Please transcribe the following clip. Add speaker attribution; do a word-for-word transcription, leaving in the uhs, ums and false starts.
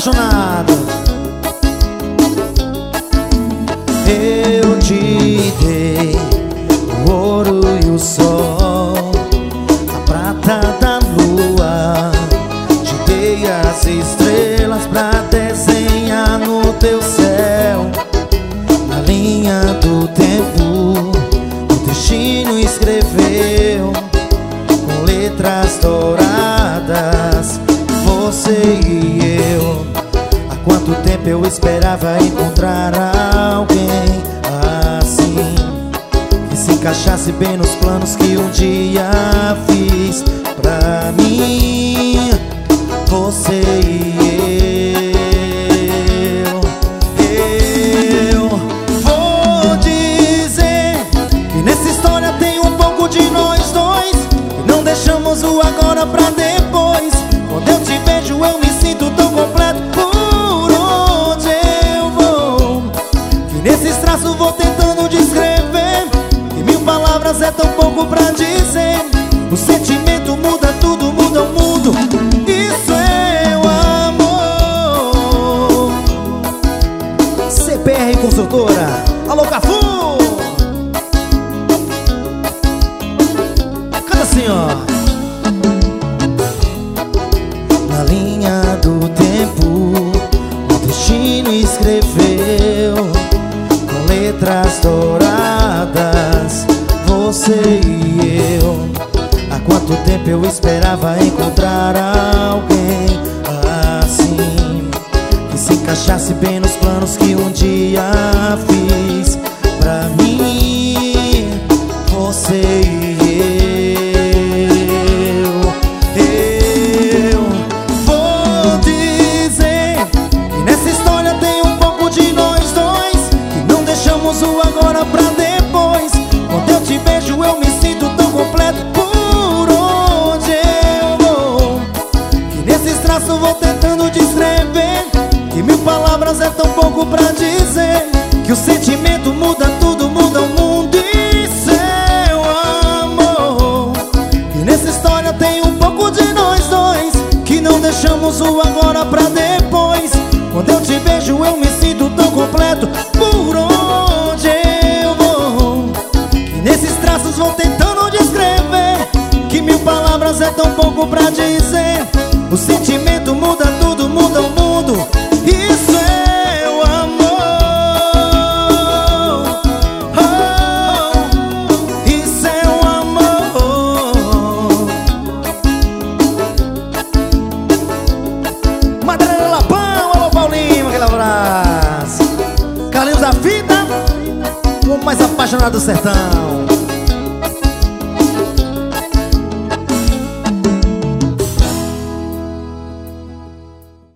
Speaker 1: apaixonado. Eu te dei o ouro e o sol, a prata da lua, te dei as estrelas pra desenhar no teu céu. Na linha do tempo o destino escreveu com letras douradas você e eu. Há quanto tempo eu esperava encontrar alguém assim, que se encaixasse bem nos planos que um dia fiz pra mim. Você e eu. Eu vou dizer que nessa história tem um pouco de nós dois, e não deixamos o agora pra depois. Quando eu te vejo eu me sinto tão completo. Por onde eu vou, que nesses traços vou tentando descrever, e mil palavras é tão pouco pra dizer. O sentimento muda tudo, muda o mundo. Isso é o amor. C P R Consultora. Alô, Cafu! Canta assim, ó. Na linha do tempo o destino escreveu com letras douradas você e eu. Há quanto tempo eu esperava encontrar alguém assim, que se encaixasse bem nos planos que um dia fiz pra mim. Você e eu. Eu vou dizer que nessa história tem um pouco de nós dois, que não deixamos o agora pra depois. Quando eu te vejo eu me sinto tão completo. Por onde eu vou, que nesses traços vou tentando descrever, que mil palavras é tão pouco pra dizer. Que o sentimento muda tudo, muda o mundo. Isso é o amor. Que nessa história tem um pouco de nós dois, que não deixamos o agora pra depois. Quando eu te vejo eu me sinto tão completo. Por onde eu vou, que nesses traços vou tentando descrever, que mil palavras é tão pouco pra dizer. O sentimento muda tudo, muda o mundo. Isso é o amor. Oh, isso é o amor. Madeira Lapão, alô Paulinho, aquele abraço. Carlinhos da Fita, o mais apaixonado do sertão.